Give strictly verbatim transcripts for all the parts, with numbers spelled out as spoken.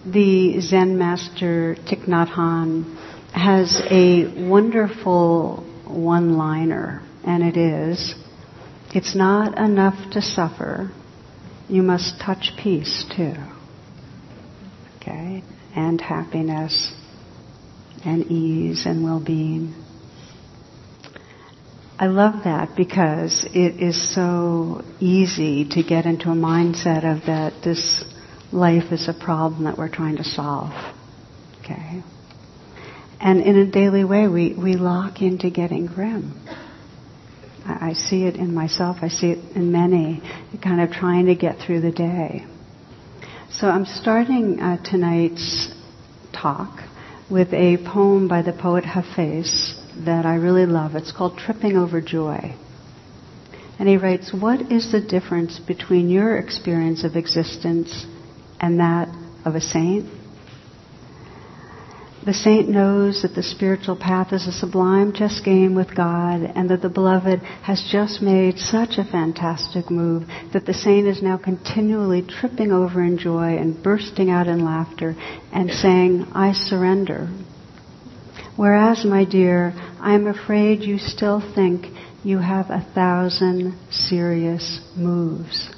the Zen master Thich Nhat Hanh has a wonderful one-liner, and it is, it's not enough to suffer, you must touch peace too. Okay? And happiness, and ease, and well-being. I love that because it is so easy to get into a mindset of that this life is a problem that we're trying to solve. Okay? And in a daily way, we, we lock into getting grim. I, I see it in myself. I see it in many, kind of trying to get through the day. So I'm starting uh, tonight's talk with a poem by the poet Hafez that I really love. It's called Tripping Over Joy. And he writes, what is the difference between your experience of existence and that of a saint? The saint knows that the spiritual path is a sublime chess game with God, and that the beloved has just made such a fantastic move that the saint is now continually tripping over in joy and bursting out in laughter and saying, I surrender. Whereas, my dear, I am afraid you still think you have a thousand serious moves.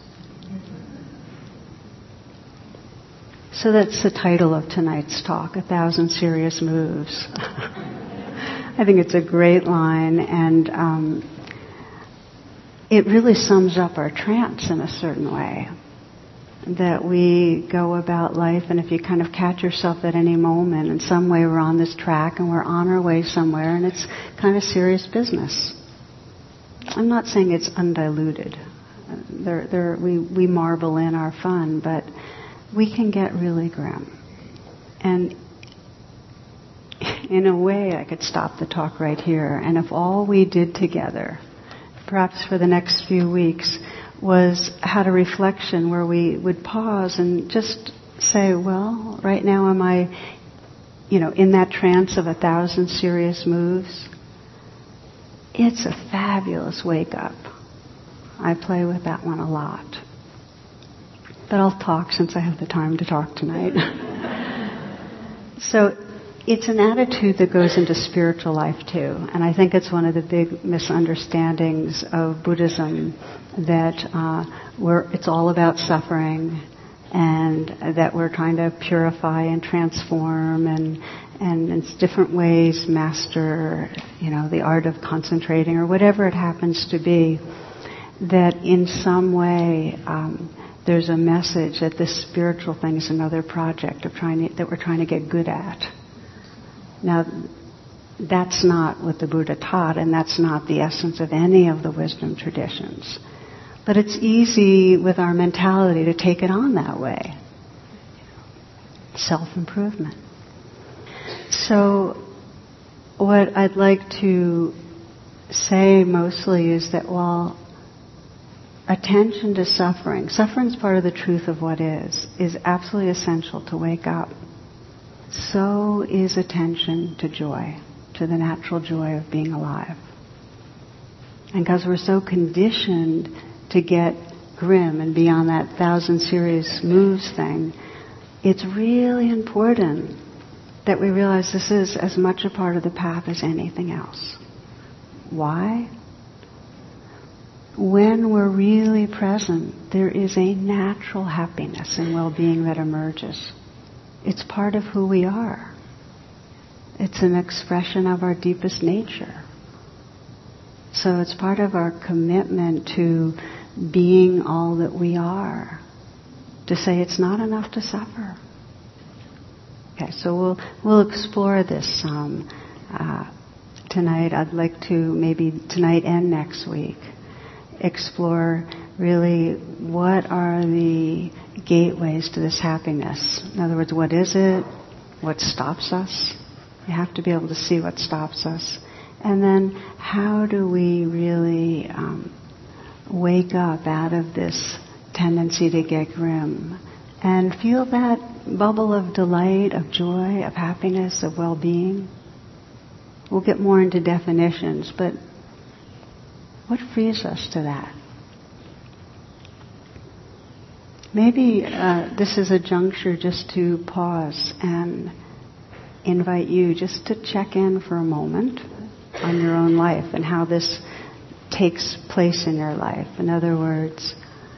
So that's the title of tonight's talk, A Thousand Serious Moves. I think it's a great line, and um, it really sums up our trance in a certain way. That we go about life, and if you kind of catch yourself at any moment, in some way we're on this track and we're on our way somewhere, and it's kind of serious business. I'm not saying it's undiluted. There, there, we, we marvel in our fun, but we can get really grim. And in a way, I could stop the talk right here. And if all we did together, perhaps for the next few weeks, was had a reflection where we would pause and just say, well, right now am I, you know, in that trance of a thousand serious moves? It's a fabulous wake up. I play with that one a lot. But I'll talk since I have the time to talk tonight. So it's an attitude that goes into spiritual life too. And I think it's one of the big misunderstandings of Buddhism that uh, we're, it's all about suffering and that we're trying to purify and transform and, and in different ways master, you know, the art of concentrating or whatever it happens to be. That in some way um, there's a message that this spiritual thing is another project of trying to, that we're trying to get good at. Now, that's not what the Buddha taught, and that's not the essence of any of the wisdom traditions. But it's easy with our mentality to take it on that way. Self-improvement. So, what I'd like to say mostly is that while attention to suffering, suffering is part of the truth of what is, is absolutely essential to wake up. So is attention to joy, to the natural joy of being alive. And because we're so conditioned to get grim and be on that thousand serious moves thing, it's really important that we realize this is as much a part of the path as anything else. Why? When we're really present, there is a natural happiness and well-being that emerges. It's part of who we are. It's an expression of our deepest nature. So it's part of our commitment to being all that we are. To say it's not enough to suffer. Okay, so we'll we'll explore this um, uh, tonight. I'd like to maybe tonight and next week explore really what are the gateways to this happiness. In other words, what is it? What stops us? You have to be able to see what stops us. And then how do we really um, wake up out of this tendency to get grim and feel that bubble of delight, of joy, of happiness, of well-being? We'll get more into definitions, but what frees us to that? Maybe uh, this is a juncture just to pause and invite you just to check in for a moment on your own life and how this takes place in your life. In other words,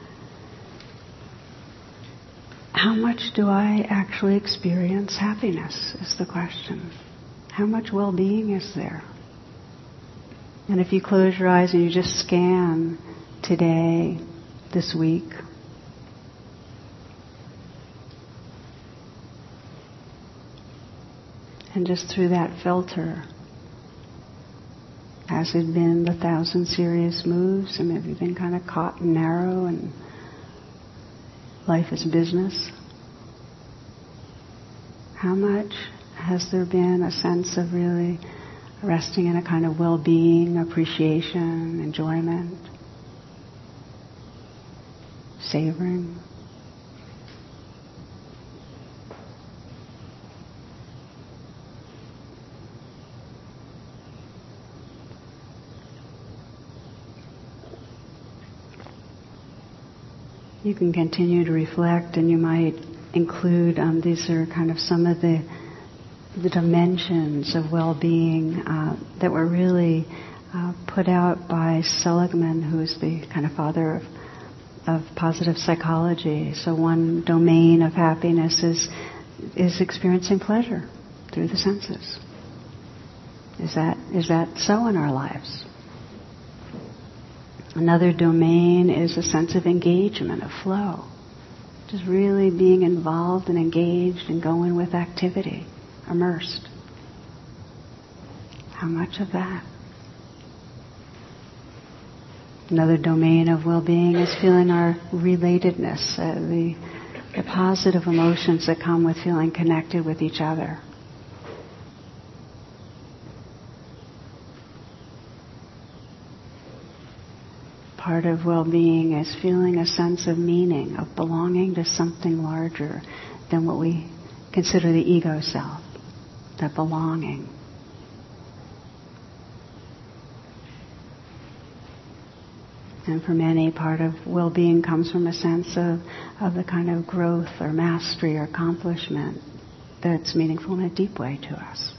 how much do I actually experience happiness is the question. How much well-being is there? And if you close your eyes and you just scan today, this week, and just through that filter, has it been the thousand serious moves? And have you been kind of caught and narrow and life is business? How much has there been a sense of really resting in a kind of well-being, appreciation, enjoyment, savoring? You can continue to reflect, and you might include, um, these are kind of some of the the dimensions of well-being uh, that were really uh, put out by Seligman, who is the kind of father of, of positive psychology. So one domain of happiness is is experiencing pleasure through the senses. Is that is that so in our lives? Another domain is a sense of engagement, of flow. Just really being involved and engaged and going with activity, immersed. How much of that? Another domain of well-being is feeling our relatedness, uh, the, the positive emotions that come with feeling connected with each other. Part of well-being is feeling a sense of meaning, of belonging to something larger than what we consider the ego self, that belonging. And for many, part of well-being comes from a sense of, of the kind of growth or mastery or accomplishment that's meaningful in a deep way to us.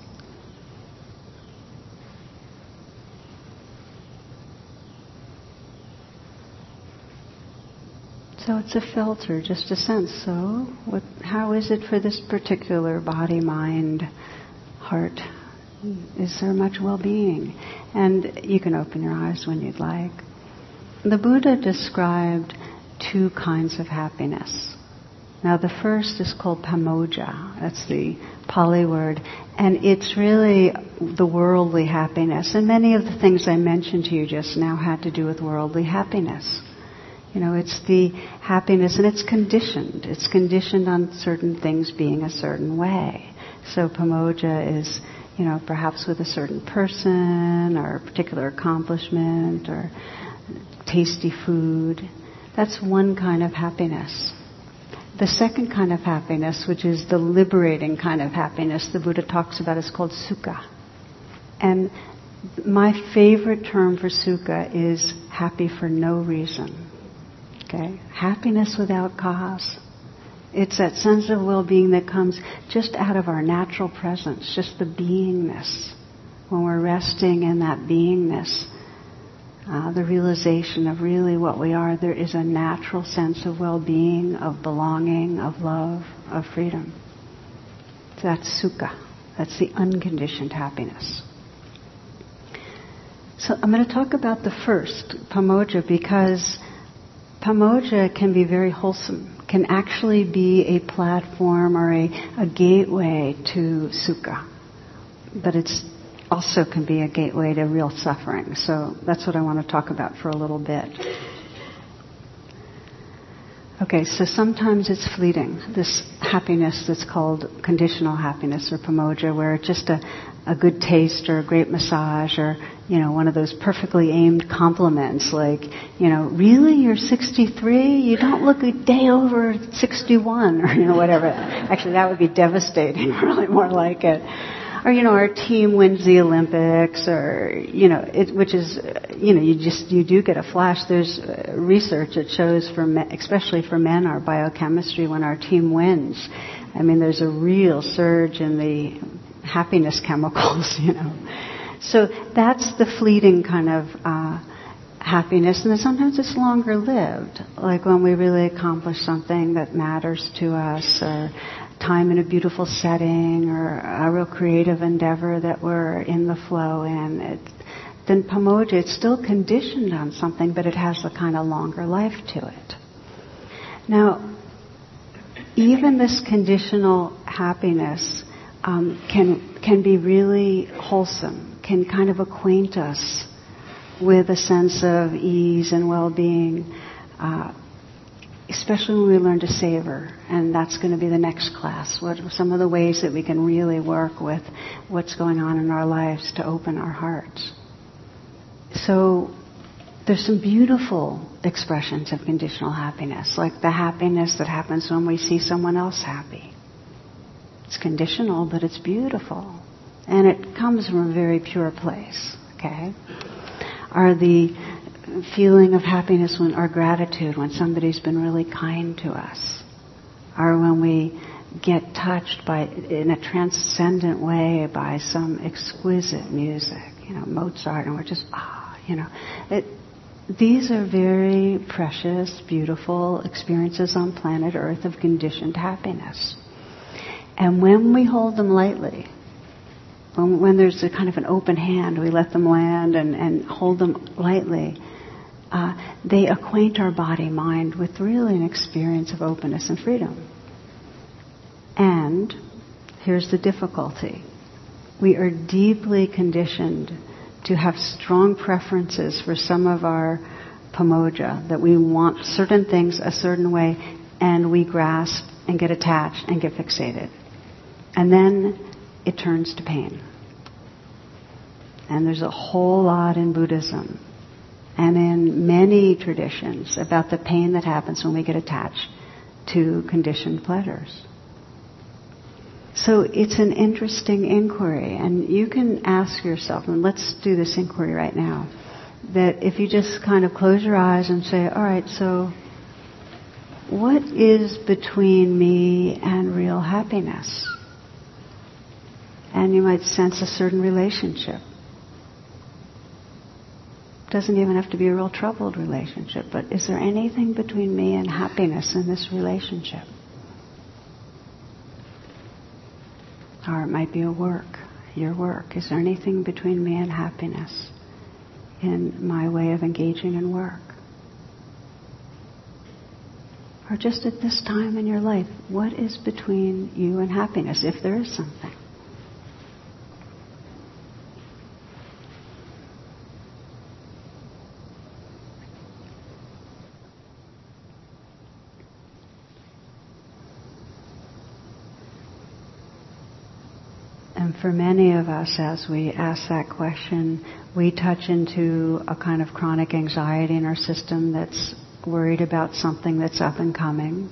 So it's a filter, just a sense. So what, how is it for this particular body, mind, heart? Is there much well-being? And you can open your eyes when you'd like. The Buddha described two kinds of happiness. Now the first is called pamoja. That's the Pali word. And it's really the worldly happiness. And many of the things I mentioned to you just now had to do with worldly happiness. You know, it's the happiness, and it's conditioned. It's conditioned on certain things being a certain way. So pamoja is, you know, perhaps with a certain person, or a particular accomplishment, or tasty food. That's one kind of happiness. The second kind of happiness, which is the liberating kind of happiness the Buddha talks about, is called sukha. And my favorite term for sukha is happy for no reason. Okay? Happiness without cause. It's that sense of well-being that comes just out of our natural presence, just the beingness. When we're resting in that beingness, uh, the realization of really what we are, there is a natural sense of well-being, of belonging, of love, of freedom. So that's sukha. That's the unconditioned happiness. So I'm going to talk about the first, pamoja, because pamoja can be very wholesome, can actually be a platform or a, a gateway to sukha. But it's also can be a gateway to real suffering. So that's what I want to talk about for a little bit. Okay, so sometimes it's fleeting, this happiness that's called conditional happiness or pamoja, where it's just a, a good taste or a great massage or, you know, one of those perfectly aimed compliments like, you know, really, you're sixty-three? You don't look a day over sixty-one or, you know, whatever. Actually, that would be devastating, really more like it. or, you know, our team wins the Olympics, or, you know, it, which is, you know, you just, you do get a flash. There's uh, research that shows for men, especially for men, our biochemistry, when our team wins, I mean, there's a real surge in the happiness chemicals, you know. So that's the fleeting kind of uh, happiness, and then sometimes it's longer lived, like when we really accomplish something that matters to us, or time in a beautiful setting, or a real creative endeavor that we're in the flow in. It, then Pamoja, it's still conditioned on something, but it has a kind of longer life to it. Now, even this conditional happiness um, can can be really wholesome, can kind of acquaint us with a sense of ease and well-being, uh, especially when we learn to savor. And that's going to be the next class. What are some of the ways that we can really work with what's going on in our lives to open our hearts? So there's some beautiful expressions of conditional happiness, like the happiness that happens when we see someone else happy. It's conditional, but it's beautiful. And it comes from a very pure place, okay? Or the feeling of happiness when, or gratitude when somebody's been really kind to us. Or when we get touched by, in a transcendent way, by some exquisite music, you know, Mozart, and we're just, ah, you know. It, these are very precious, beautiful experiences on planet Earth of conditioned happiness. And when we hold them lightly, when, when there's a kind of an open hand, we let them land and, and hold them lightly, uh, they acquaint our body-mind with really an experience of openness and freedom. And here's the difficulty. We are deeply conditioned to have strong preferences for some of our pamoja, that we want certain things a certain way, and we grasp and get attached and get fixated. And then it turns to pain. And there's a whole lot in Buddhism and in many traditions about the pain that happens when we get attached to conditioned pleasures. So it's an interesting inquiry, and you can ask yourself, and let's do this inquiry right now, that if you just kind of close your eyes and say, all right, so what is between me and real happiness? And you might sense a certain relationship. Doesn't even have to be a real troubled relationship, but is there anything between me and happiness in this relationship? Or it might be a work, your work. Is there anything between me and happiness in my way of engaging in work? Or just at this time in your life, what is between you and happiness, if there is something? And for many of us, as we ask that question, we touch into a kind of chronic anxiety in our system that's worried about something that's up and coming.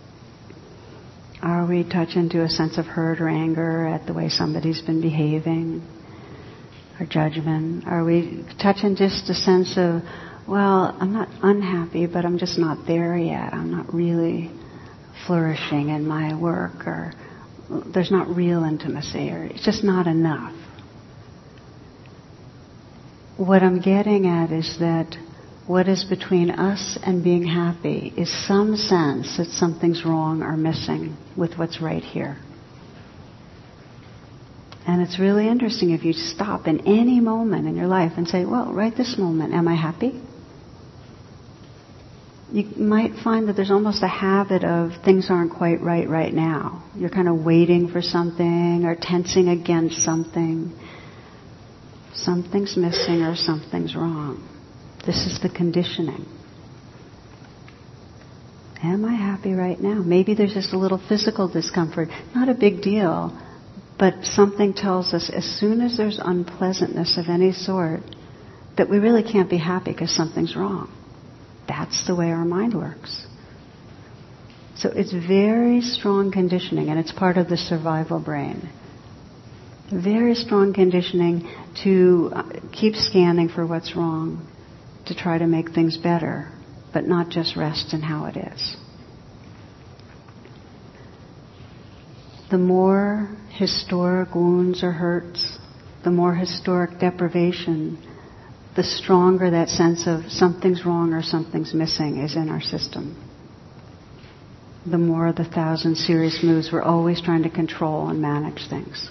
Or we touch into a sense of hurt or anger at the way somebody's been behaving, or judgment. Or we touch in just a sense of, well, I'm not unhappy, but I'm just not there yet. I'm not really flourishing in my work, or there's not real intimacy, or it's just not enough. What I'm getting at is that what is between us and being happy is some sense that something's wrong or missing with what's right here. And it's really interesting if you stop in any moment in your life and say, well, right this moment, am I happy? You might find that there's almost a habit of things aren't quite right right now. You're kind of waiting for something or tensing against something. Something's missing or something's wrong. This is the conditioning. Am I happy right now? Maybe there's just a little physical discomfort. Not a big deal, but something tells us as soon as there's unpleasantness of any sort that we really can't be happy because something's wrong. That's the way our mind works. So it's very strong conditioning, and it's part of the survival brain. Very strong conditioning to keep scanning for what's wrong, to try to make things better, but not just rest in how it is. The more historic wounds or hurts, the more historic deprivation, the stronger that sense of something's wrong or something's missing is in our system. The more the thousand serious moves, we're always trying to control and manage things.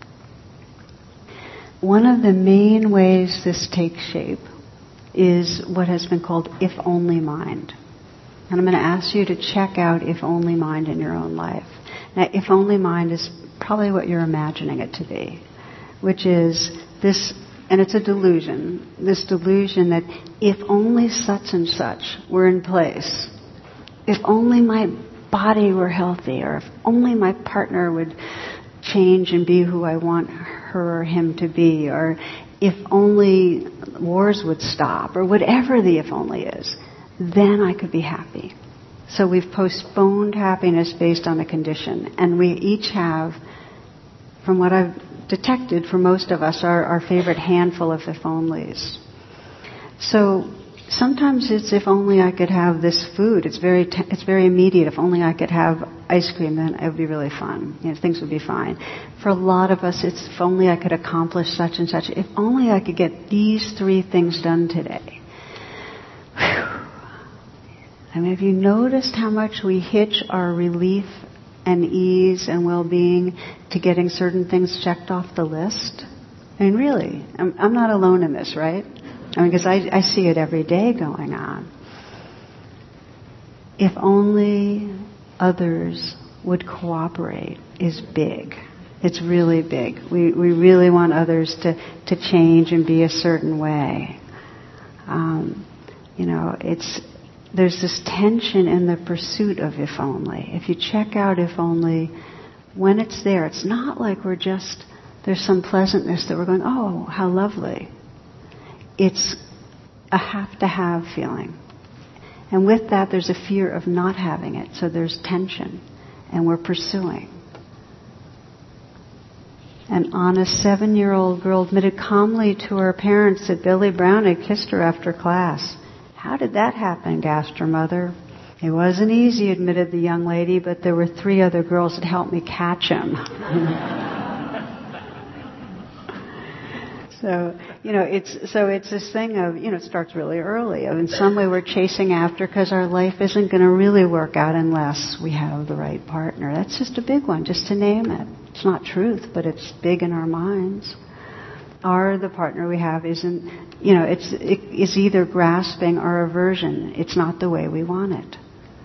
One of the main ways this takes shape is what has been called if-only mind. And I'm going to ask you to check out if-only mind in your own life. Now, if-only mind is probably what you're imagining it to be, which is this, and it's a delusion, this delusion that if only such and such were in place, if only my body were healthy, or if only my partner would change and be who I want her or him to be, or if only wars would stop, or whatever the if only is, then I could be happy. So we've postponed happiness based on a condition, and we each have, from what I've detected for most of us, our, our favorite handful of if onlys. So sometimes it's if only I could have this food. It's very te- it's very immediate. If only I could have ice cream, then it would be really fun. You know, things would be fine. For a lot of us, it's if only I could accomplish such and such. If only I could get these three things done today. Whew. I mean, have you noticed how much we hitch our relief and ease and well-being to getting certain things checked off the list? I mean, really, I'm, I'm not alone in this, right? I mean, because I, I see it every day going on. If only others would cooperate is big. It's really big. We we really want others to, to change and be a certain way. Um, you know, it's there's this tension in the pursuit of if only. If you check out if only, when it's there, it's not like we're just, there's some pleasantness that we're going, oh, how lovely. It's a have-to-have feeling. And with that, there's a fear of not having it. So there's tension, and we're pursuing. An honest seven-year-old girl admitted calmly to her parents that Billy Brown had kissed her after class. How did that happen? Gasped her mother. It wasn't easy, admitted the young lady, but there were three other girls that helped me catch him. So, you know, it's so it's this thing of, you know, it starts really early. In some way we're chasing after because our life isn't going to really work out unless we have the right partner. That's just a big one, just to name it. It's not truth, but it's big in our minds. Or the partner we have isn't, you know, it's it is either grasping or aversion. It's not the way we want it.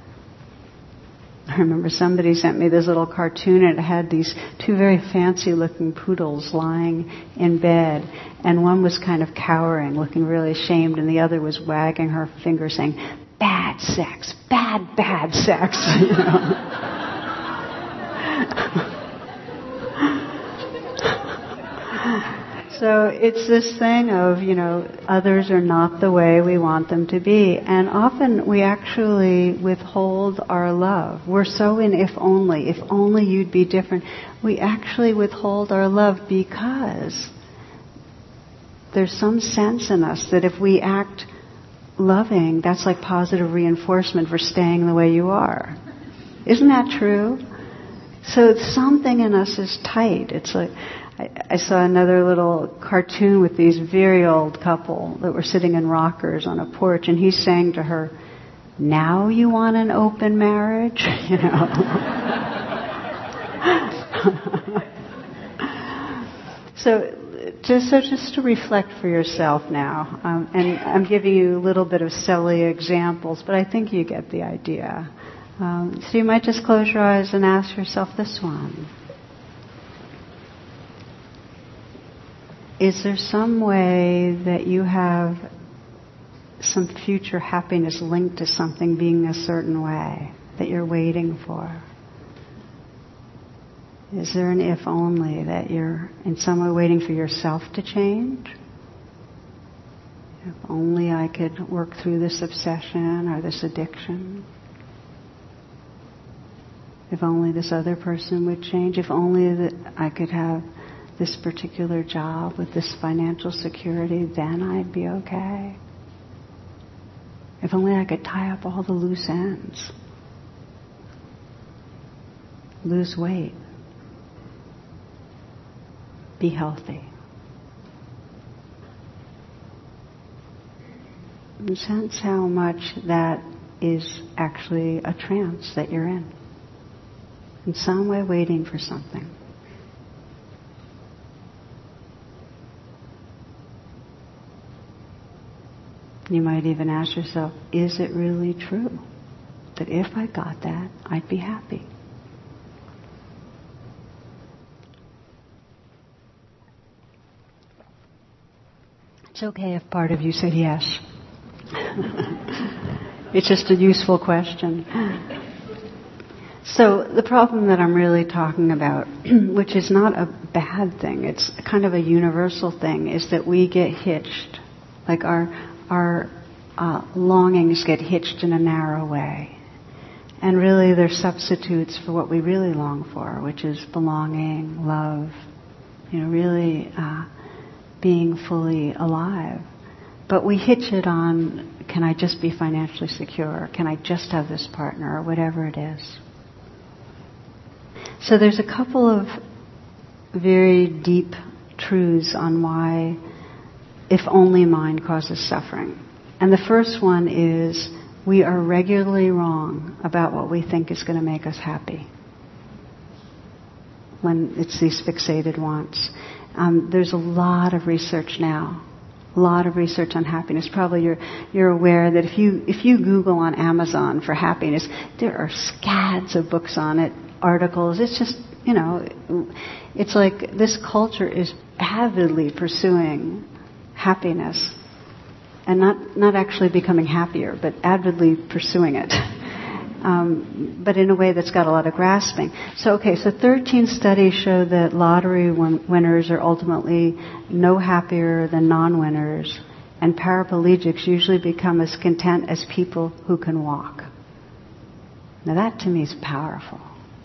I remember somebody sent me this little cartoon, and it had these two very fancy-looking poodles lying in bed, and one was kind of cowering, looking really ashamed, and the other was wagging her finger saying, bad sex, bad, bad sex. You know? So it's this thing of, you know, others are not the way we want them to be. And often we actually withhold our love. We're so in if only, if only you'd be different. We actually withhold our love because there's some sense in us that if we act loving, that's like positive reinforcement for staying the way you are. Isn't that true? So something in us is tight. It's like, I saw another little cartoon with these very old couple that were sitting in rockers on a porch, and he's saying to her, now you want an open marriage? You know. so just so just to reflect for yourself now, um, and I'm giving you a little bit of silly examples, but I think you get the idea. Um, so you might just close your eyes and ask yourself this one. Is there some way that you have some future happiness linked to something being a certain way that you're waiting for? Is there an if only that you're in some way waiting for yourself to change? If only I could work through this obsession or this addiction. If only this other person would change. If only that I could have this particular job with this financial security, then I'd be okay. If only I could tie up all the loose ends. Lose weight. Be healthy. And sense how much that is actually a trance that you're in. In some way waiting for something. You might even ask yourself, is it really true that if I got that, I'd be happy? It's okay if part of you said yes. It's just a useful question. So the problem that I'm really talking about, which is not a bad thing, it's kind of a universal thing, is that we get hitched. Like our our uh, longings get hitched in a narrow way. And really they're substitutes for what we really long for, which is belonging, love, you know, really uh, being fully alive. But we hitch it on, can I just be financially secure? Can I just have this partner? Or whatever it is. So there's a couple of very deep truths on why if only mind causes suffering. And the first one is we are regularly wrong about what we think is going to make us happy. When it's these fixated wants. Um, there's a lot of research now. A lot of research on happiness. Probably you're you're aware that if you if you Google on Amazon for happiness, there are scads of books on it, articles. It's just, you know, it's like this culture is avidly pursuing happiness, and not not actually becoming happier, but avidly pursuing it. Um, but in a way that's got a lot of grasping. So, okay, so thirteen studies show that lottery win- winners are ultimately no happier than non-winners, and paraplegics usually become as content as people who can walk. Now that to me is powerful.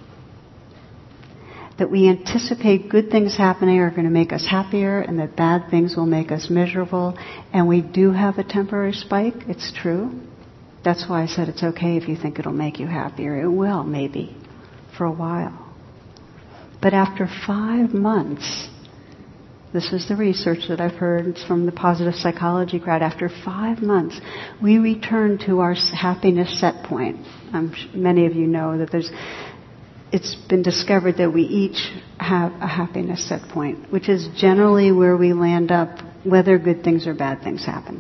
That we anticipate good things happening are going to make us happier, and that bad things will make us miserable, and we do have a temporary spike, it's true. That's why I said it's okay if you think it'll make you happier. It will, maybe, for a while. But after five months, this is the research that I've heard, it's from the positive psychology crowd, after five months, we return to our happiness set point. Um, many of you know that there's, it's been discovered that we each have a happiness set point, which is generally where we land up, whether good things or bad things happen.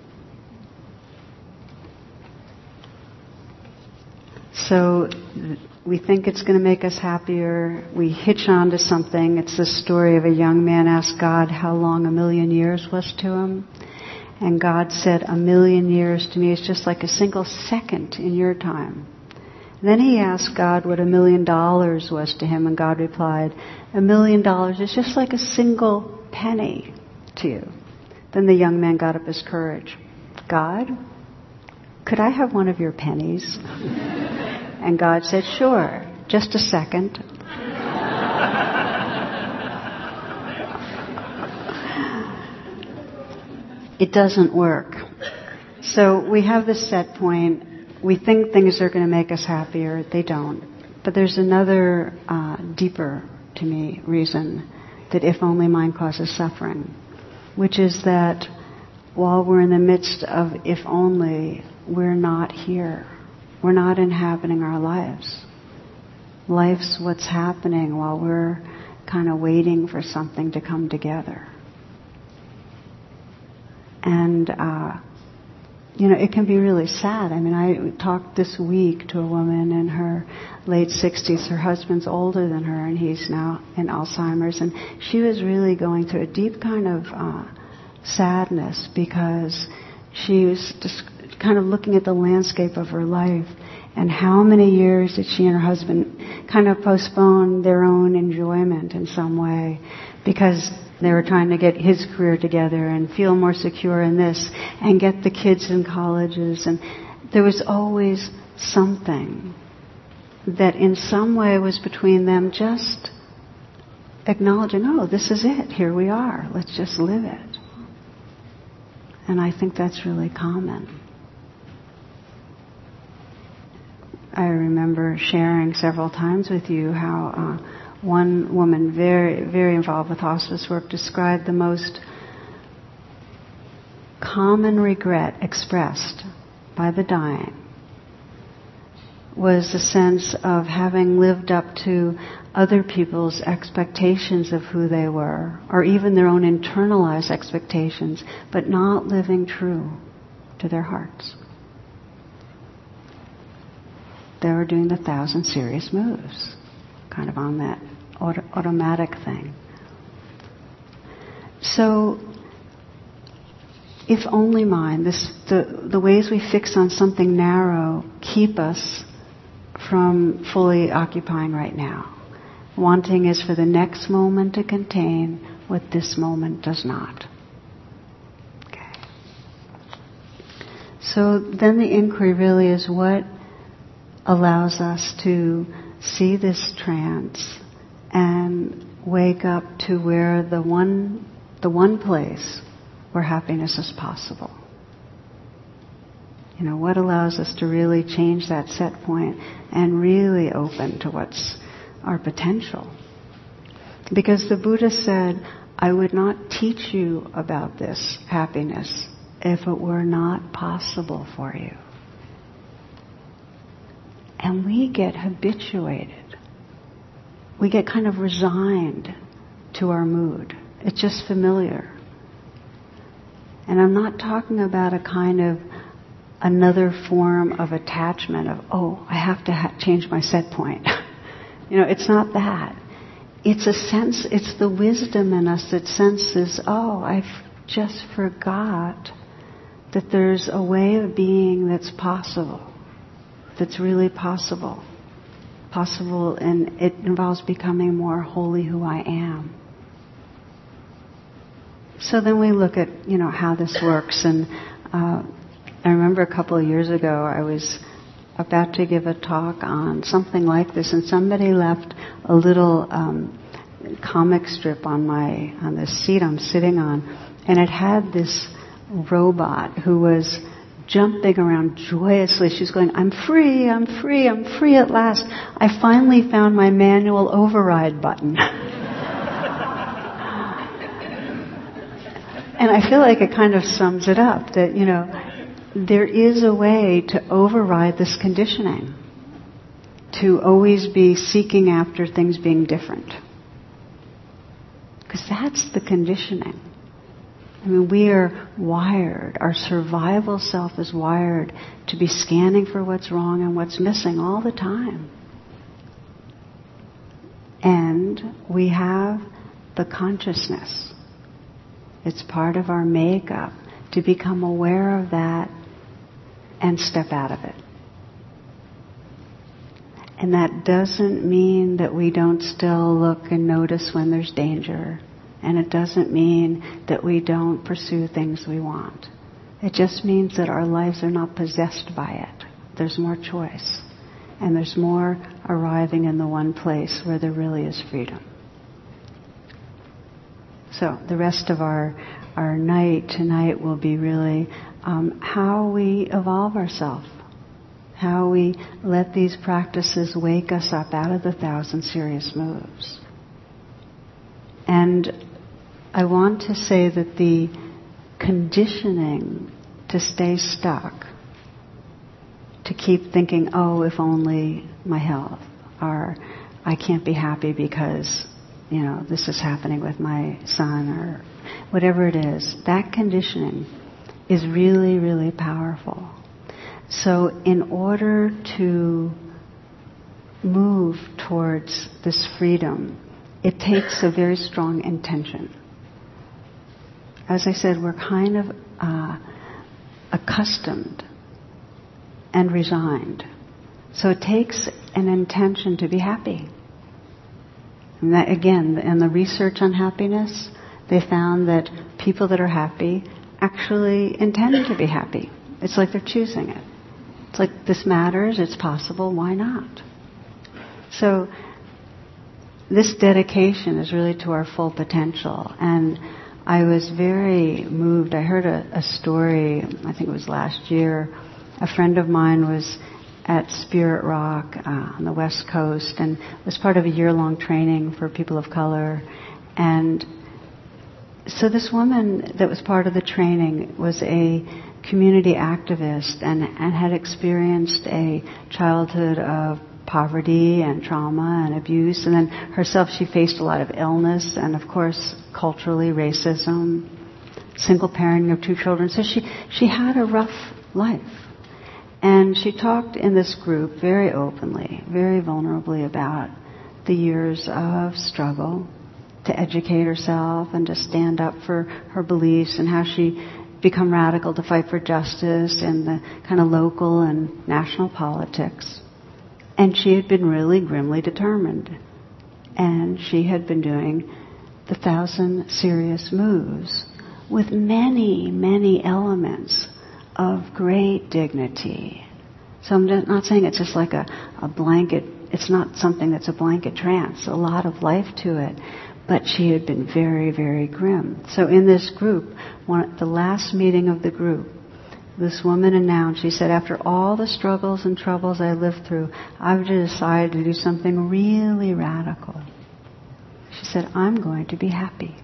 So we think it's going to make us happier. We hitch on to something. It's the story of a young man asked God how long a million years was to him. And God said, a million years to me is just like a single second in your time. And then he asked God what a million dollars was to him. And God replied, a million dollars is just like a single penny to you. Then the young man got up his courage. God, could I have one of your pennies? And God said, sure, just a second. It doesn't work. So we have this set point. We think things are going to make us happier. They don't. But there's another uh, deeper, to me, reason that if only mind causes suffering, which is that while we're in the midst of if only, we're not here. We're not inhabiting our lives. Life's what's happening while we're kind of waiting for something to come together. And, uh, you know, it can be really sad. I mean, I talked this week to a woman in her late sixties. Her husband's older than her, and he's now in Alzheimer's. And she was really going through a deep kind of uh, sadness because she was just kind of looking at the landscape of her life and how many years did she and her husband kind of postpone their own enjoyment in some way because they were trying to get his career together and feel more secure in this and get the kids in colleges. And there was always something that in some way was between them just acknowledging, oh, this is it. Here we are. Let's just live it. And I think that's really common. I remember sharing several times with you how uh, one woman very, very involved with hospice work described the most common regret expressed by the dying was a sense of having lived up to other people's expectations of who they were, or even their own internalized expectations, but not living true to their hearts. They were doing the thousand serious moves, kind of on that auto- automatic thing. So, if only mind, this, the, the ways we fix on something narrow keep us from fully occupying right now. Wanting is for the next moment to contain what this moment does not. Okay. So then the inquiry really is what allows us to see this trance and wake up to where the one, the one place where happiness is possible. You know, what allows us to really change that set point and really open to what's our potential. Because the Buddha said, I would not teach you about this happiness if it were not possible for you. And we get habituated. We get kind of resigned to our mood. It's just familiar. And I'm not talking about a kind of another form of attachment of, oh, I have to ha- change my set point. You know, it's not that. It's a sense, it's the wisdom in us that senses, oh, I just forgot that there's a way of being that's possible, that's really possible. Possible, and it involves becoming more wholly who I am. So then we look at, you know, how this works. And uh, I remember a couple of years ago, I was about to give a talk on something like this, and somebody left a little um, comic strip on my on the seat I'm sitting on, and it had this robot who was jumping around joyously. She's going, I'm free, I'm free, I'm free at last. I finally found my manual override button. And I feel like it kind of sums it up, that, you know, there is a way to override this conditioning, to always be seeking after things being different. Because that's the conditioning. I mean, we are wired, our survival self is wired to be scanning for what's wrong and what's missing all the time. And we have the consciousness. It's part of our makeup to become aware of that and step out of it. And that doesn't mean that we don't still look and notice when there's danger. And it doesn't mean that we don't pursue things we want. It just means that our lives are not possessed by it. There's more choice. And there's more arriving in the one place where there really is freedom. So the rest of our our night tonight will be really um, how we evolve ourselves, how we let these practices wake us up out of the thousand serious moves. And I want to say that the conditioning to stay stuck, to keep thinking, oh, if only my health, or I can't be happy because, you know, this is happening with my son, or whatever it is, that conditioning is really, really powerful. So in order to move towards this freedom, it takes a very strong intention. As I said, we're kind of uh, accustomed and resigned. So it takes an intention to be happy. And that, again, in the research on happiness, they found that people that are happy actually intend to be happy. It's like they're choosing it. It's like, this matters, it's possible, why not? So this dedication is really to our full potential. And I was very moved. I heard a, a story, I think it was last year. A friend of mine was at Spirit Rock uh, on the West Coast and was part of a year-long training for people of color. And so this woman that was part of the training was a community activist and, and had experienced a childhood of poverty and trauma and abuse. And then herself, she faced a lot of illness and, of course, culturally, racism, single parenting of two children. So she, she had a rough life. And she talked in this group very openly, very vulnerably about the years of struggle to educate herself and to stand up for her beliefs and how she become radical to fight for justice in the kind of local and national politics. And she had been really grimly determined. And she had been doing the thousand serious moves with many, many elements of great dignity. So I'm not saying it's just like a, a blanket, it's not something that's a blanket trance, a lot of life to it. But she had been very, very grim. So in this group, one, the last meeting of the group, this woman announced, she said, after all the struggles and troubles I lived through, I've decided to do something really radical. She said, I'm going to be happy.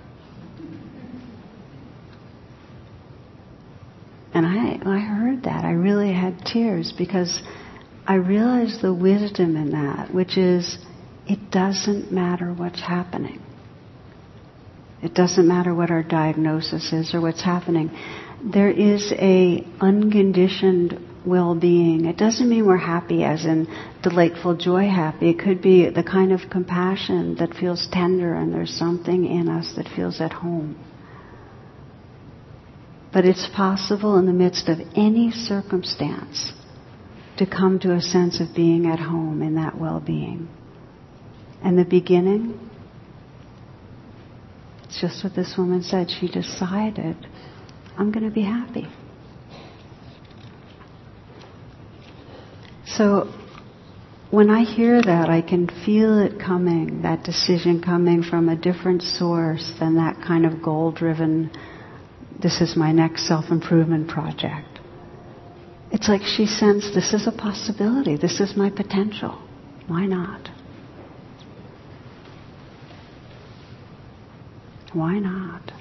And I, I heard that. I really had tears because I realized the wisdom in that, which is it doesn't matter what's happening. It doesn't matter what our diagnosis is or what's happening. There is a unconditioned well-being. It doesn't mean we're happy as in delightful joy happy. It could be the kind of compassion that feels tender and there's something in us that feels at home. But it's possible in the midst of any circumstance to come to a sense of being at home in that well-being. And the beginning, it's just what this woman said. She decided, I'm going to be happy. So when I hear that, I can feel it coming, that decision coming from a different source than that kind of goal-driven, this is my next self-improvement project. It's like she sensed, this is a possibility. This is my potential. Why not? Why not?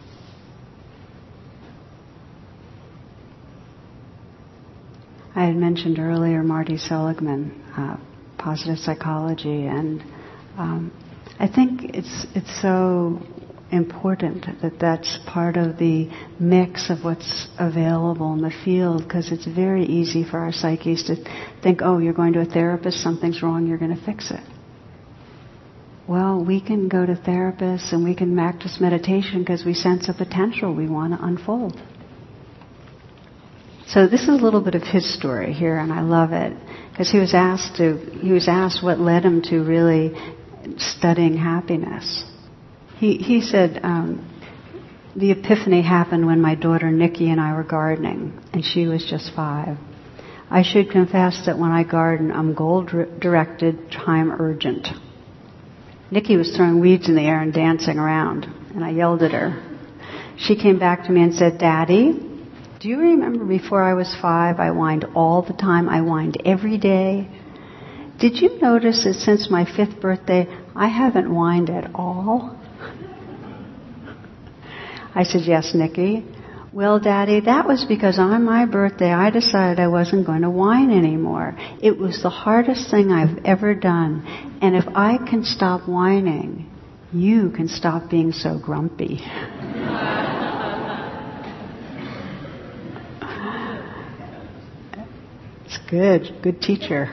I had mentioned earlier Marty Seligman, uh, positive psychology, and um, I think it's it's so important that that's part of the mix of what's available in the field, because it's very easy for our psyches to think, oh, you're going to a therapist, something's wrong, you're going to fix it. Well, we can go to therapists and we can practice meditation because we sense a potential we want to unfold. So this is a little bit of his story here, and I love it because he was asked to. He was asked what led him to really studying happiness. He he said um, the epiphany happened when my daughter Nikki and I were gardening, and she was just five. I should confess that when I garden, I'm goal-directed, time-urgent. Nikki was throwing weeds in the air and dancing around, and I yelled at her. She came back to me and said, "Daddy, do you remember before I was five, I whined all the time? I whined every day. Did you notice that since my fifth birthday, I haven't whined at all?" I said, "Yes, Nikki. Well, Daddy, that was because on my birthday I decided I wasn't going to whine anymore. It was the hardest thing I've ever done. And if I can stop whining, you can stop being so grumpy." It's good. Good teacher.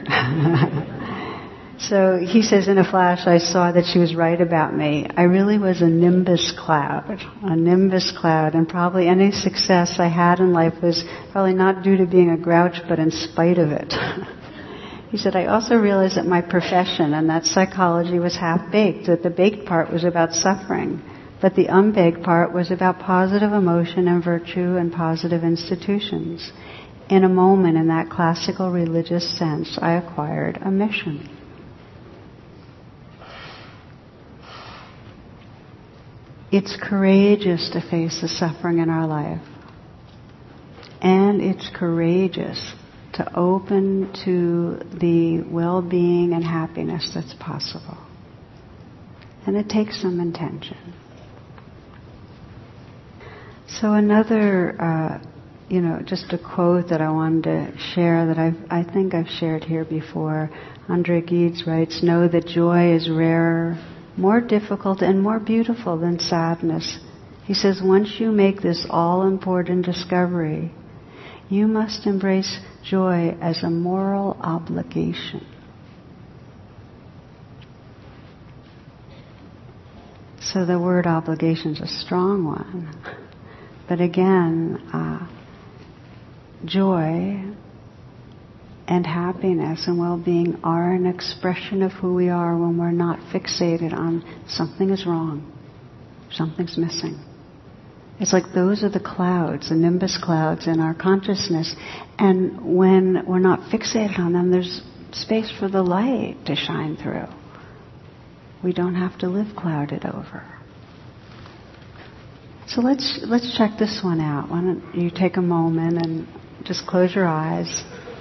So he says, in a flash, I saw that she was right about me. I really was a nimbus cloud, a nimbus cloud, and probably any success I had in life was probably not due to being a grouch, but in spite of it. He said, I also realized that my profession and that psychology was half-baked, that the baked part was about suffering, but the unbaked part was about positive emotion and virtue and positive institutions. In a moment, in that classical religious sense, I acquired a mission. It's courageous to face the suffering in our life. And it's courageous to open to the well-being and happiness that's possible. And it takes some intention. So another, uh, you know, just a quote that I wanted to share that I've, I think I've shared here before. Andre Gide writes, "Know that joy is rarer, more difficult, and more beautiful than sadness." He says, once you make this all-important discovery, you must embrace joy as a moral obligation. So the word obligation is a strong one. But again, uh, joy and happiness and well-being are an expression of who we are when we're not fixated on something is wrong, something's missing. It's like those are the clouds, the nimbus clouds in our consciousness. And when we're not fixated on them, there's space for the light to shine through. We don't have to live clouded over. So let's let's check this one out. Why don't you take a moment and just close your eyes.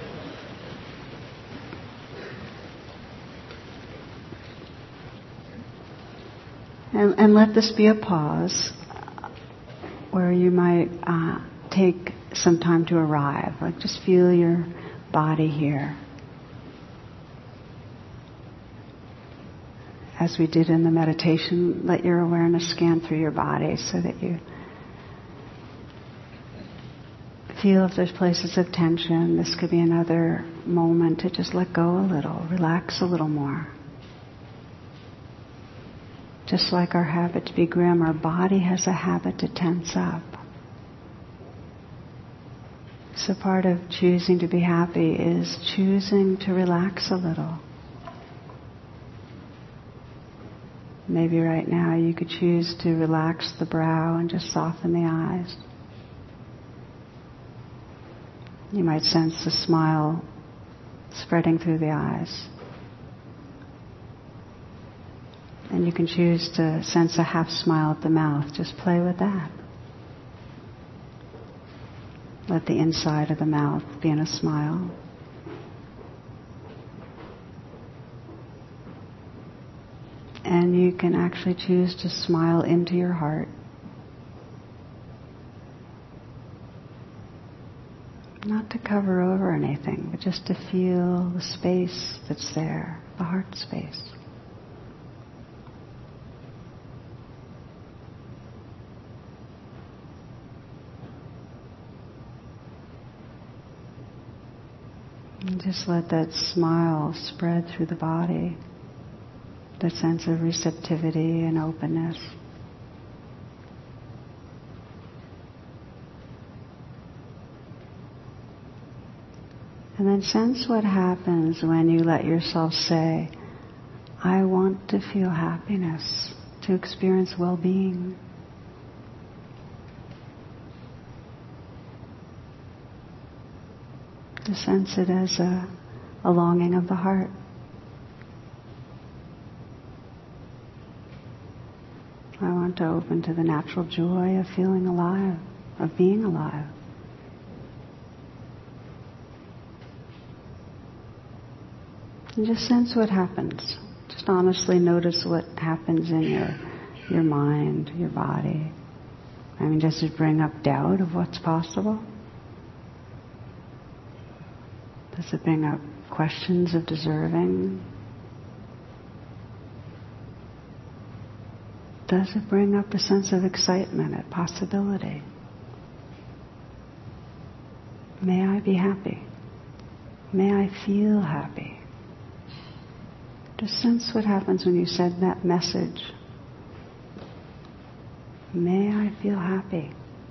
And, and let this be a pause where you might uh, take some time to arrive. Like just feel your body here. As we did in the meditation, let your awareness scan through your body so that you feel if there's places of tension. This could be another moment to just let go a little, relax a little more. Just like our habit to be grim, our body has a habit to tense up. So part of choosing to be happy is choosing to relax a little. Maybe right now you could choose to relax the brow and just soften the eyes. You might sense the smile spreading through the eyes. And you can choose to sense a half smile at the mouth. Just play with that. Let the inside of the mouth be in a smile. And you can actually choose to smile into your heart. Not to cover over anything, but just to feel the space that's there, the heart space. And just let that smile spread through the body, that sense of receptivity and openness. And then sense what happens when you let yourself say, I want to feel happiness, to experience well-being. To sense it as a, a longing of the heart. I want to open to the natural joy of feeling alive, of being alive. And just sense what happens. Just honestly notice what happens in your your mind, your body. I mean, does it bring up doubt of what's possible? Does it bring up questions of deserving? Does it bring up a sense of excitement at possibility? May I be happy? May I feel happy? Just sense what happens when you send that message. May I feel happy?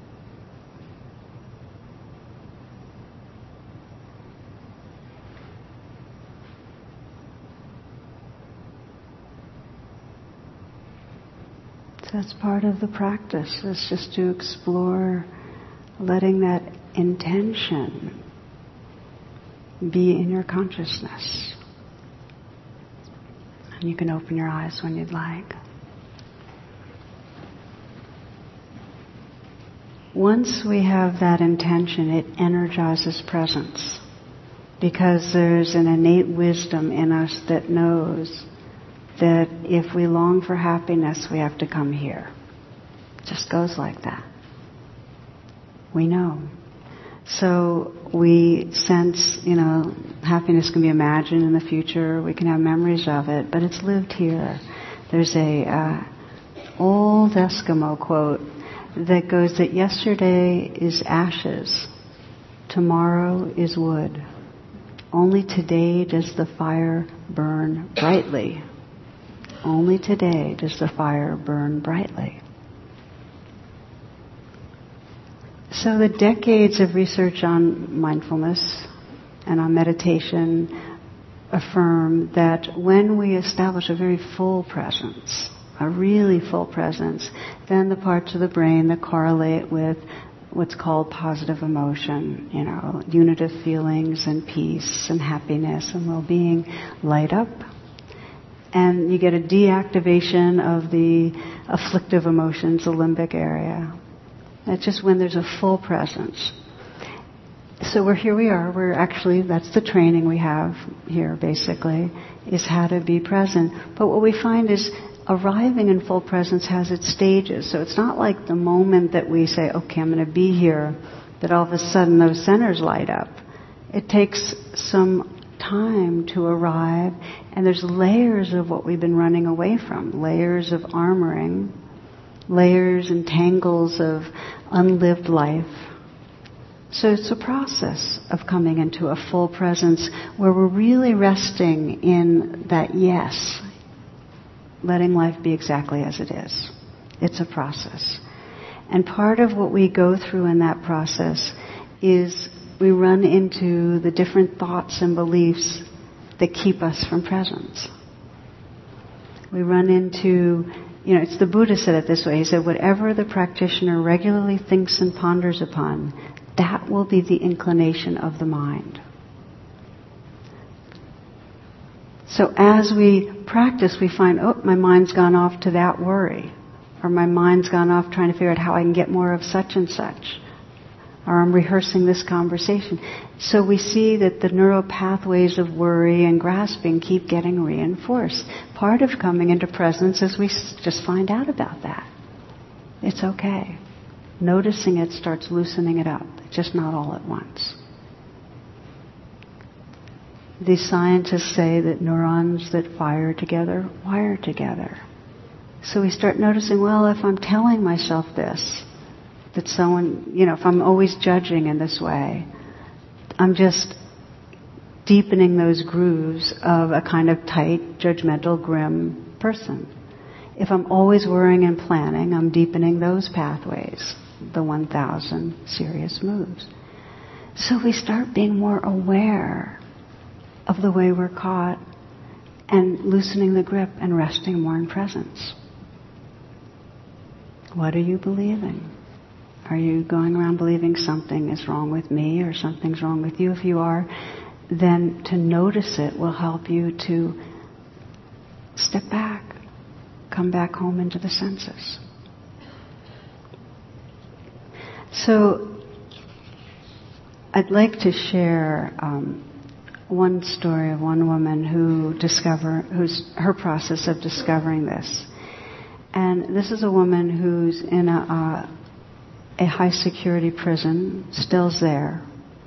So that's part of the practice, is just to explore letting that intention be in your consciousness. And you can open your eyes when you'd like. once we have that intention, it energizes presence. Because there's an innate wisdom in us that knows that if we long for happiness, we have to come here. It just goes like that. We know. So we sense, you know, happiness can be imagined in the future. We can have memories of it, but it's lived here. There's a uh, old Eskimo quote that goes that yesterday is ashes, tomorrow is wood. Only today does the fire burn brightly. Only today does the fire burn brightly. So the decades of research on mindfulness and on meditation affirm that when we establish a very full presence, a really full presence, then the parts of the brain that correlate with what's called positive emotion, you know, unitive feelings and peace and happiness and well-being light up. And you get a deactivation of the afflictive emotions, the limbic area. That's just when there's a full presence. So we're here we are. We're actually, that's the training we have here basically, is how to be present. But what we find is arriving in full presence has its stages. So it's not like the moment that we say, okay, I'm going to be here, that all of a sudden those centers light up. It takes some time to arrive, and there's layers of what we've been running away from, layers of armoring, layers and tangles of unlived life. So it's a process of coming into a full presence where we're really resting in that yes, letting life be exactly as it is. It's a process. And part of what we go through in that process is we run into the different thoughts and beliefs that keep us from presence. We run into, you know, it's the Buddha said it this way. He said, whatever the practitioner regularly thinks and ponders upon, that will be the inclination of the mind. So as we practice, we find, oh, my mind's gone off to that worry. Or my mind's gone off trying to figure out how I can get more of such and such. Or I'm rehearsing this conversation. So we see that the neural pathways of worry and grasping keep getting reinforced. Part of coming into presence is we just find out about that. It's okay. Noticing it starts loosening it up, just not all at once. These scientists say that neurons that fire together wire together. So we start noticing, well, if I'm telling myself this, that someone, you know, if I'm always judging in this way, I'm just deepening those grooves of a kind of tight, judgmental, grim person. If I'm always worrying and planning, I'm deepening those pathways, the one thousand serious moves. So we start being more aware of the way we're caught and loosening the grip and resting more in presence. What are you believing? Are you going around believing something is wrong with me or something's wrong with you? If you are, then to notice it will help you to step back, come back home into the senses. So I'd like to share um, one story of one woman who discover, who's her process of discovering this. And this is a woman who's in a, a a high security prison, still's there.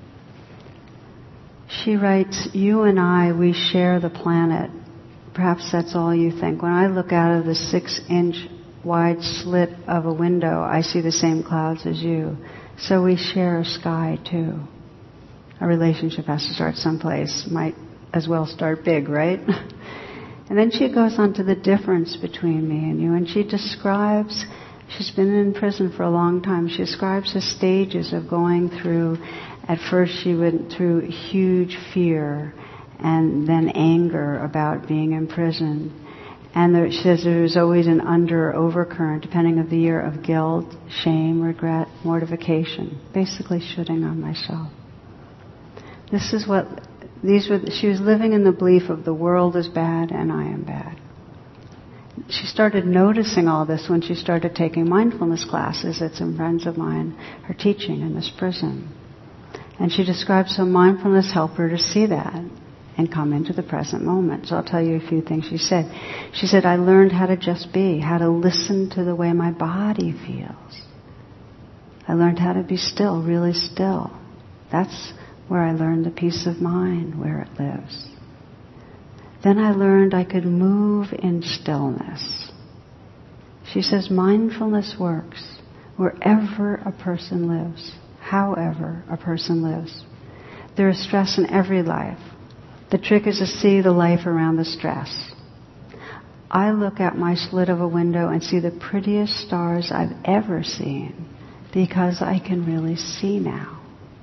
She writes, you and I, we share the planet. Perhaps that's all you think. When I look out of the six inch wide slit of a window, I see the same clouds as you. So we share a sky too. A relationship has to start someplace. Might as well start big, right? And then she goes on to the difference between me and you, and she describes, she's been in prison for a long time. She describes the stages of going through. At first she went through huge fear and then anger about being in prison. And there, she says there was always an under or overcurrent, depending on the year, of guilt, shame, regret, mortification. Basically shooting on myself. This is what, these were, she was living in the belief of the world is bad and I am bad. she started noticing all this when she started taking mindfulness classes that some friends of mine are teaching in this prison. And she described so mindfulness helped her to see that and come into the present moment. So I'll tell you a few things she said. She said, I learned how to just be, how to listen to the way my body feels. I learned how to be still, really still. That's where I learned the peace of mind, where it lives. Then I learned I could move in stillness. She says mindfulness works wherever a person lives, however a person lives. There is stress in every life. The trick is to see the life around the stress. I look out my slit of a window and see the prettiest stars I've ever seen because I can really see now.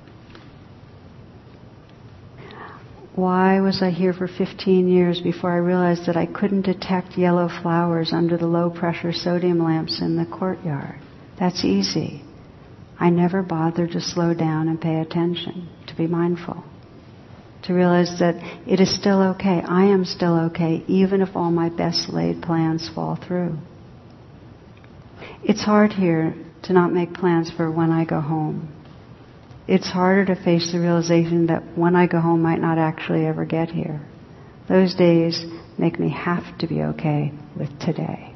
Why was I here for fifteen years before I realized that I couldn't detect yellow flowers under the low-pressure sodium lamps in the courtyard? That's easy. I never bothered to slow down and pay attention, to be mindful. To realize that it is still okay. I am still okay, even if all my best laid plans fall through. It's hard here to not make plans for when I go home. It's harder to face the realization that when I go home might not actually ever get here. Those days make me have to be okay with today.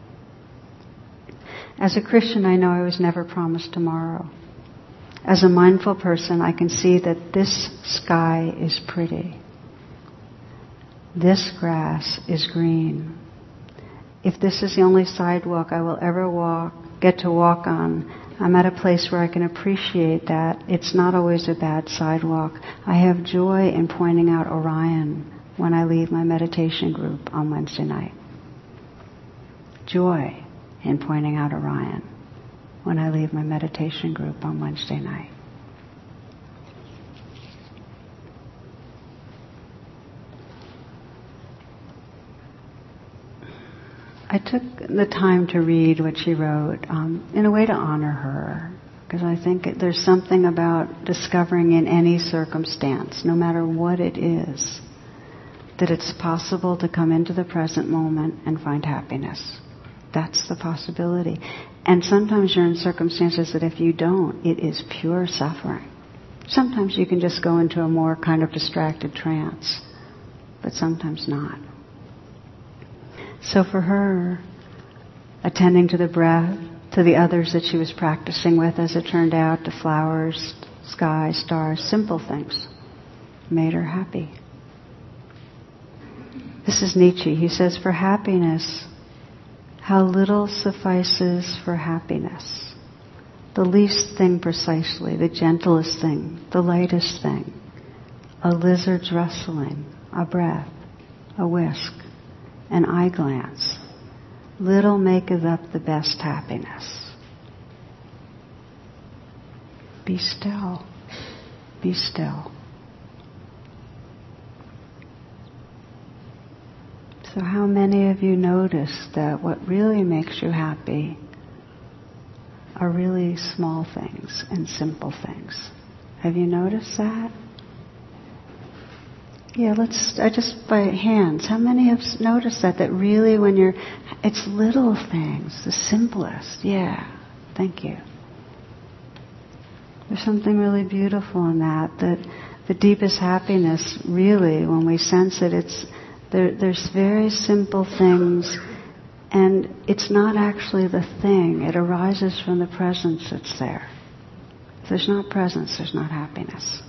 As a Christian, I know I was never promised tomorrow. As a mindful person, I can see that this sky is pretty. This grass is green. If this is the only sidewalk I will ever walk, get to walk on, I'm at a place where I can appreciate that it's not always a bad sidewalk. I have joy in pointing out Orion when I leave my meditation group on Wednesday night. Joy in pointing out Orion when I leave my meditation group on Wednesday night. I took the time to read what she wrote um, in a way to honor her, because I think it, there's something about discovering in any circumstance, no matter what it is, that it's possible to come into the present moment and find happiness. That's the possibility. And sometimes you're in circumstances that if you don't, it is pure suffering. Sometimes you can just go into a more kind of distracted trance, but sometimes not. So for her, attending to the breath, to the others that she was practicing with, as it turned out, to flowers, sky, stars, simple things, made her happy. This is Nietzsche. He says, for happiness, how little suffices for happiness. The least thing precisely, the gentlest thing, the lightest thing. A lizard's rustling, a breath, a whisk, an eye glance. Little maketh up the best happiness. Be still. Be still. So how many of you notice that what really makes you happy are really small things and simple things? Have you noticed that? Yeah, let's, I just by hands, how many have noticed that, that really when you're, it's little things, the simplest, yeah, thank you. There's something really beautiful in that, that the deepest happiness really, when we sense it, it's, there, there's very simple things, and it's not actually the thing, it arises from the presence that's there. If there's not presence, there's not happiness.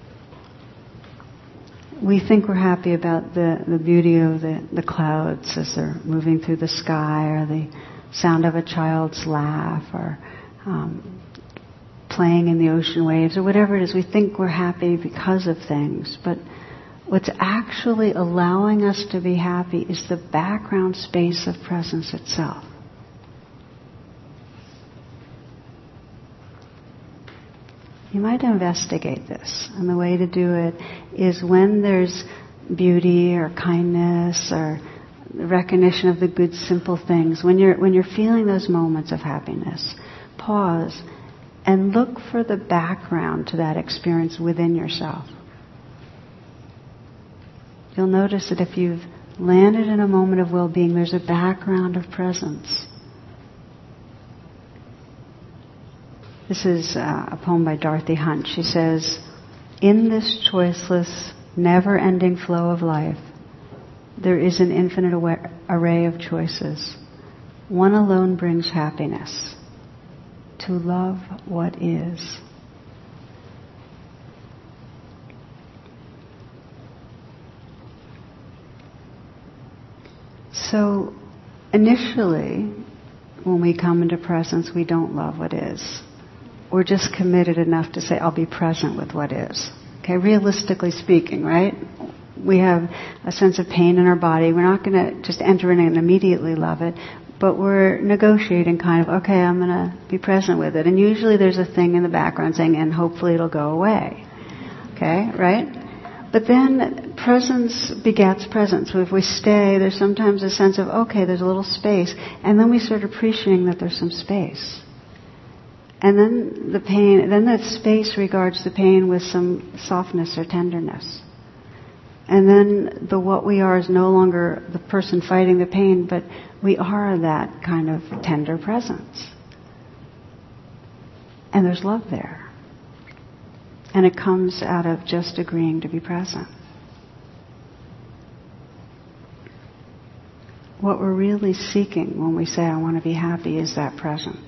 We think we're happy about the, the beauty of the, the clouds as they're moving through the sky, or the sound of a child's laugh, or um, playing in the ocean waves, or whatever it is. We think we're happy because of things. But what's actually allowing us to be happy is the background space of presence itself. You might investigate this, and the way to do it is when there's beauty or kindness or recognition of the good simple things, when you're when you're feeling those moments of happiness, pause and look for the background to that experience within yourself. You'll notice that if you've landed in a moment of well-being, there's a background of presence. This is uh, a poem by Dorothy Hunt. She says, "In this choiceless, never-ending flow of life, there is an infinite awa- array of choices. One alone brings happiness, to love what is." So, initially, when we come into presence, we don't love what is. We're just committed enough to say, I'll be present with what is. Okay, realistically speaking, right? We have a sense of pain in our body. We're not going to just enter in and immediately love it, but we're negotiating kind of, okay, I'm going to be present with it. And usually there's a thing in the background saying, and hopefully it'll go away. Okay, right? But then presence begets presence. So if we stay, there's sometimes a sense of, okay, there's a little space. And then we start appreciating that there's some space. And then the pain, then that space regards the pain with some softness or tenderness. And then the what we are is no longer the person fighting the pain, but we are that kind of tender presence. And there's love there. And it comes out of just agreeing to be present. What we're really seeking when we say, I want to be happy, is that presence.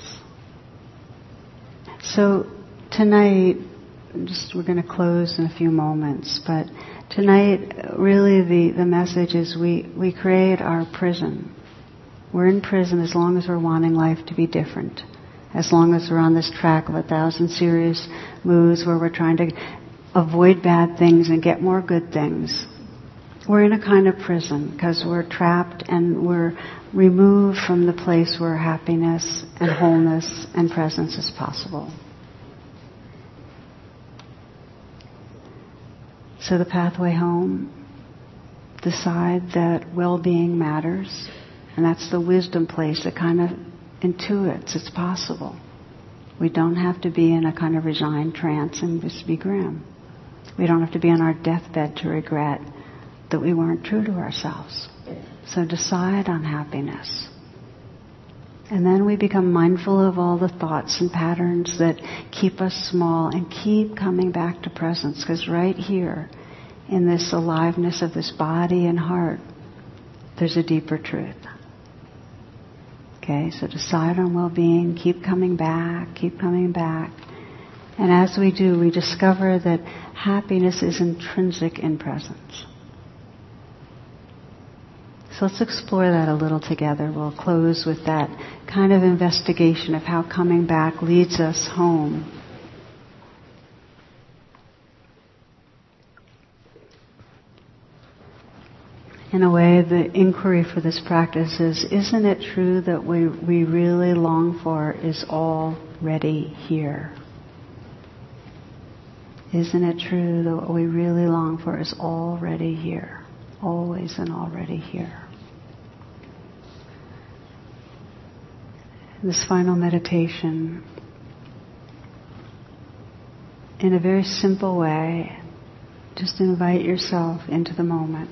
So tonight, just we're going to close in a few moments, but tonight, really the, the message is we, we create our prison. We're in prison as long as we're wanting life to be different. As long as we're on this track of a thousand serious moves where we're trying to avoid bad things and get more good things. We're in a kind of prison because we're trapped and we're removed from the place where happiness and wholeness and presence is possible. So the pathway home, decide that well-being matters, and that's the wisdom place that kind of intuits it's possible. We don't have to be in a kind of resigned trance and just be grim. We don't have to be on our deathbed to regret that we weren't true to ourselves. So decide on happiness. And then we become mindful of all the thoughts and patterns that keep us small and keep coming back to presence, because right here in this aliveness of this body and heart, there's a deeper truth. Okay, so decide on well-being, keep coming back, keep coming back. And as we do, we discover that happiness is intrinsic in presence. So let's explore that a little together. We'll close with that kind of investigation of how coming back leads us home. In a way, the inquiry for this practice is, isn't it true that we, we really long for is already here? Isn't it true that what we really long for is already here? Always and already here. This final meditation, in a very simple way, just invite yourself into the moment.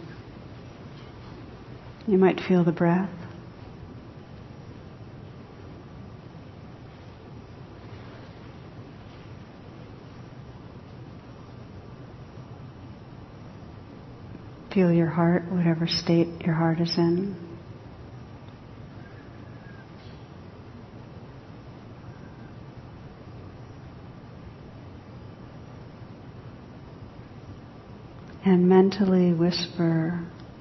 You might feel the breath. Feel your heart, whatever state your heart is in. And mentally whisper,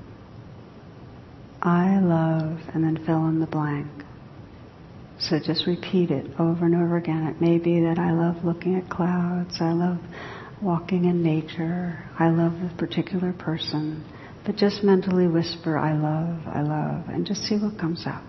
I love, and then fill in the blank. So just repeat it over and over again. It may be that I love looking at clouds, I love walking in nature, I love a particular person. But just mentally whisper, I love, I love, and just see what comes up.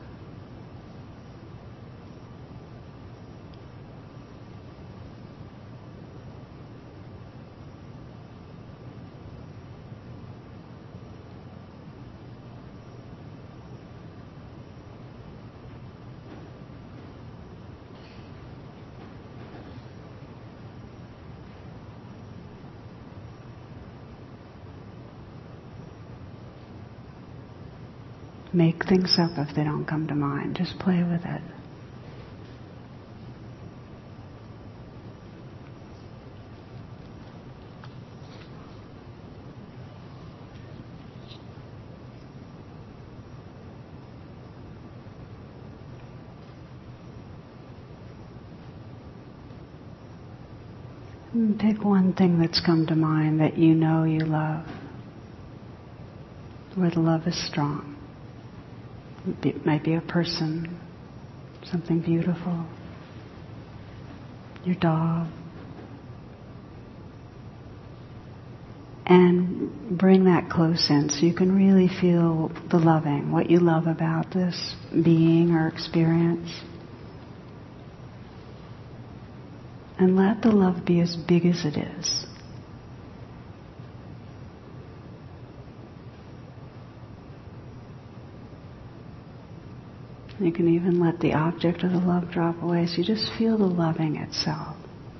make things up if they don't come to mind. Just play with it. Pick one thing that's come to mind that you know you love, where the love is strong. It might be a person, something beautiful, your dog. And bring that close in so you can really feel the loving, what you love about this being or experience. And let the love be as big as it is. You can even let the object of the love drop away, so you just feel the loving itself.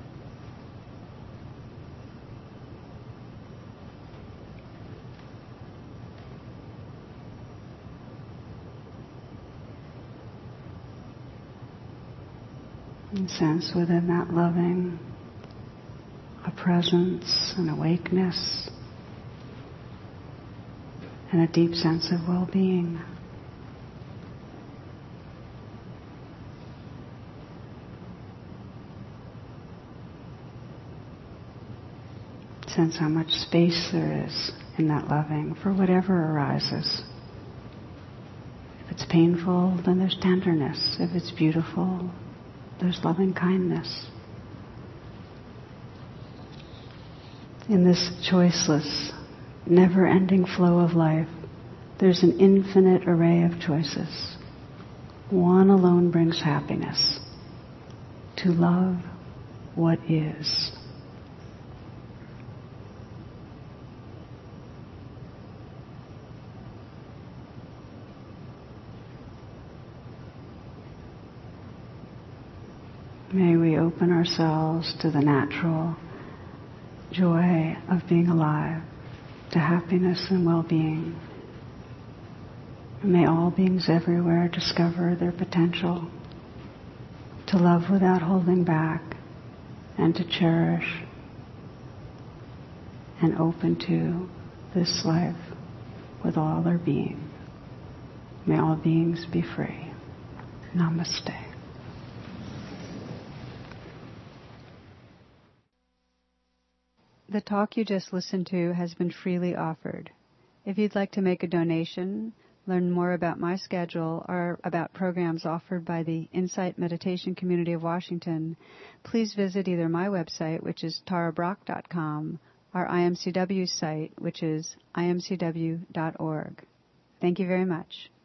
And sense within that loving a presence, an awakeness, and a deep sense of well-being. Sense how much space there is in that loving for whatever arises. If it's painful, then there's tenderness. If it's beautiful, there's loving kindness. In this choiceless, never-ending flow of life, there's an infinite array of choices. One alone brings happiness: to love what is. May we open ourselves to the natural joy of being alive, to happiness and well-being. And may all beings everywhere discover their potential to love without holding back and to cherish and open to this life with all their being. May all beings be free. Namaste. The talk you just listened to has been freely offered. If you'd like to make a donation, learn more about my schedule, or about programs offered by the Insight Meditation Community of Washington, please visit either my website, which is tara brach dot com, or I M C W's site, which is I M C W dot org. Thank you very much.